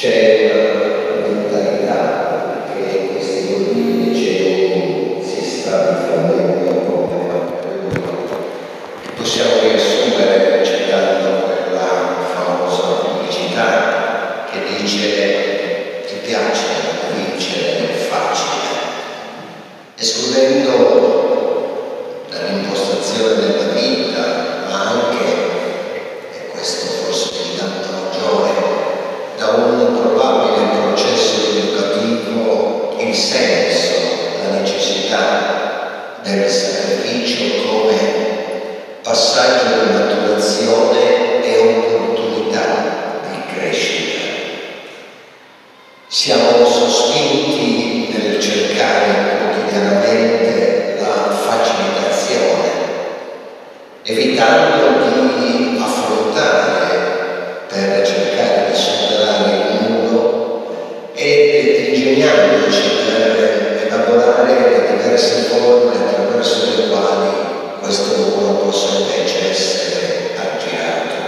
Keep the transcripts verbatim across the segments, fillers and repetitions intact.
C'è una mentalità che in questi ultimi decenni si sta diffondendo come possiamo riassumere citando quella famosa pubblicità che dice: ti piace vincere facile, escludendo dall'impostazione della vita, ma anche, e questo forse ci dà ragione, da un probabile processo educativo il senso, la necessità del sacrificio come passaggio di maturazione e opportunità di crescita. Siamo sospinti nel cercare quotidianamente la facilitazione, evitando di affrontare per cercare di superare il muro e ingegnandoci per elaborare le diverse forme attraverso le quali questo muro possa invece essere aggirato.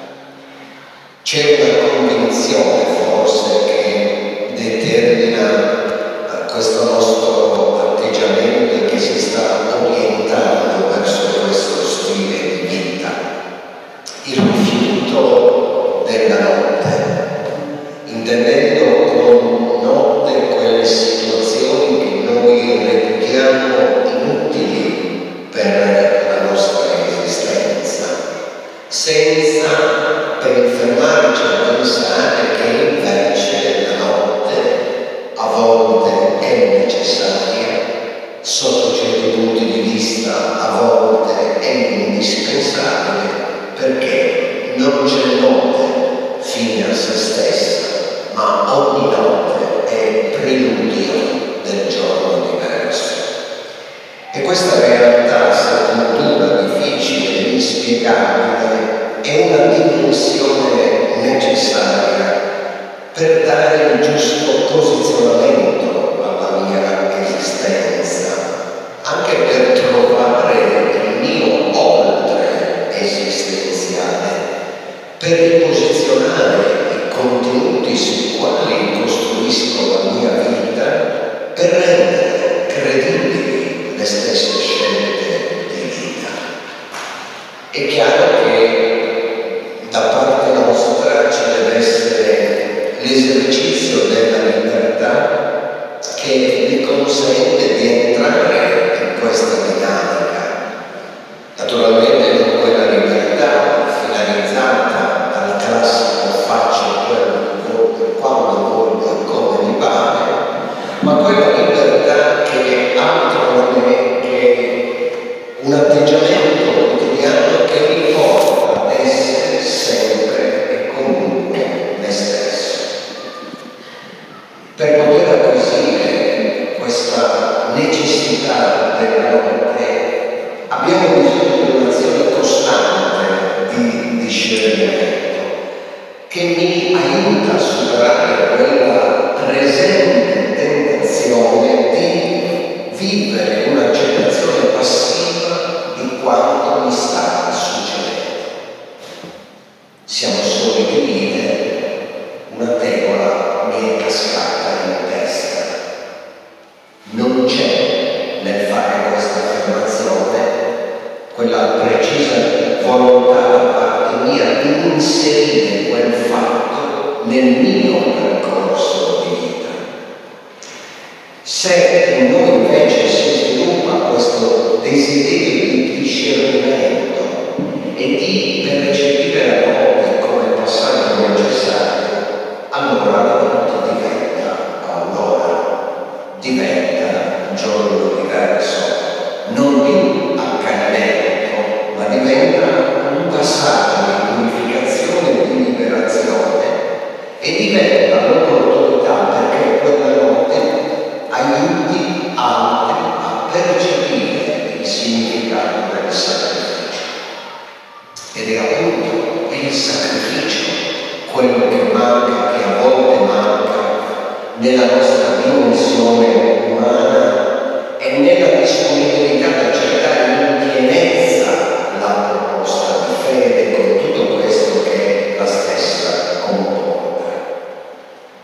C'è una convinzione forse che determina questo nostro atteggiamento e che si sta orientando verso questo stile di vita: il rifiuto della notte, intendendo con notte quelle situazioni che noi reputiamo inutili per la nostra esistenza, senza per fermarci a pensare che invece la notte a volte è necessaria, sotto certi punti di vista a volte è indispensabile, perché non c'è notte fine a se stessa, ma ogni notte è preludio del giorno diverso. E questa realtà, seppur difficile e inspiegabile, è una dimensione necessaria per dare il giusto posizionamento alla mia esistenza, anche per trovare il mio oltre esistenziale, per riposizionare i contenuti sui quali costruisco la mia vita, per rendere credibili le stesse scelte di vita. È chiaro che da parte nostra ci deve essere l'esercizio della libertà che vi consente di entrare in questa dinamica. Naturalmente non quella libertà finalizzata al classico faccio quello che voglio, quando voglio e come mi pare, ma quella libertà che altro non è che un atteggiamento quotidiano che mi porta ad essere sempre e comunque me stesso. Per poter acquisire questa necessità della notte abbiamo bisogno di un'azione costante di discernimento che mi aiuta a superare quella presente tentazione di vivere un'accettazione passiva di quanto mi sta succedendo. Siamo soli di dire, una tegola mi è cascata in testa. Non c'è nel fare questa affermazione quella precisa volontà da parte mia di inserire quel fatto nel mio percorso di vita. Se in noi invece si sviluppa questo desiderio di discernimento e di percepire la notte come passaggio necessario, allora la notte diventa allora, diventa un giorno diverso, non più accanimento, ma diventa un passaggio di purificazione e di liberazione, e diventa l'opportunità perché quella notte aiuti altri a percepire il significato del sacrificio. Ed è appunto il sacrificio quello che manca, che a volte manca nella nostra dimensione umana e nella disponibilità ad accettare in pienezza la proposta di fede con tutto questo che la stessa comporta.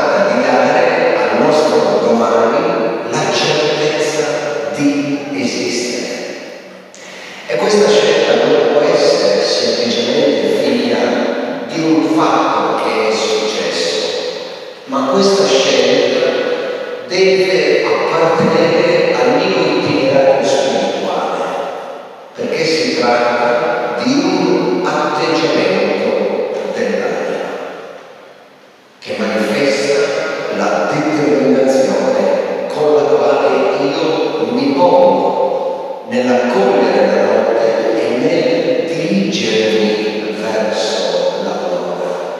tratta di dare al nostro domani la certezza di esistere. E questa scelta non può essere semplicemente figlia di un fatto che è successo, ma questa scelta deve appartenere al mio itinerario spirituale, perché si tratta di un atteggiamento dell'anima che manifesta la determinazione con la quale io mi pongo nell'accogliere la notte e nel dirigermi verso l'aurora.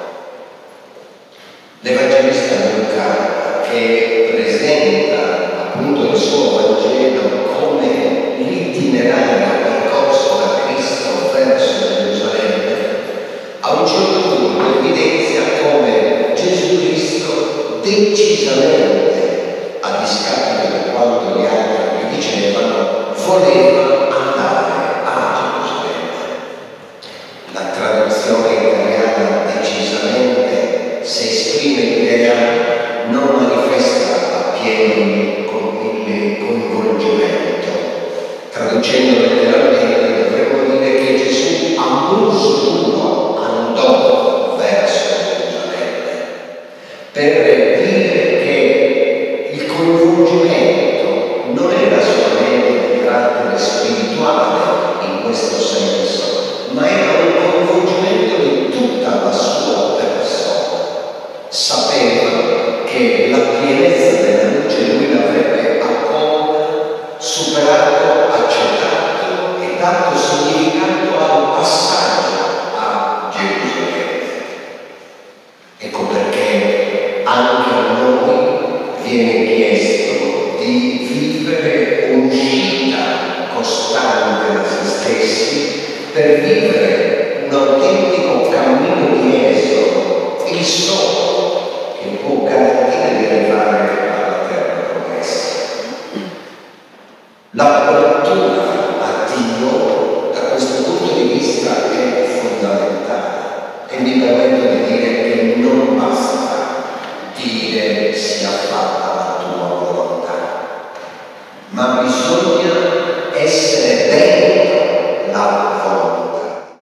L'Evangelista Luca, che presenta appunto il suo Vangelo come l'itinerario percorso da Cristo verso Gerusalemme, a un certo punto evidenzia come Gesù Cristo decisamente, a discapito di quanto gli altri gli dicevano, voleva andare a Gerusalemme. La traduzione italiana decisamente, se esprime l'idea, non manifesta appieno il coinvolgimento. Traducendo letteralmente dovremmo dire che Gesù a muso duro andò verso Gerusalemme per dire che il coinvolgimento non era solamente di carattere spirituale in questo senso, ma era un coinvolgimento di tutta la sua persona. Sapeva che la pienezza della luce lui l'avrebbe accolta, superato, accettato e dato significato al passaggio a Gerusalemme. Ecco perché anche a noi viene chiesto di vivere un'uscita costante da se stessi per vivere un autentico cammino di esodo, il solo che può garantire di arrivare alla terra promessa. L'apertura a Dio da questo punto di vista è fondamentale e mi permetto di dire che non basta dire sia fatta la tua volontà, ma bisogna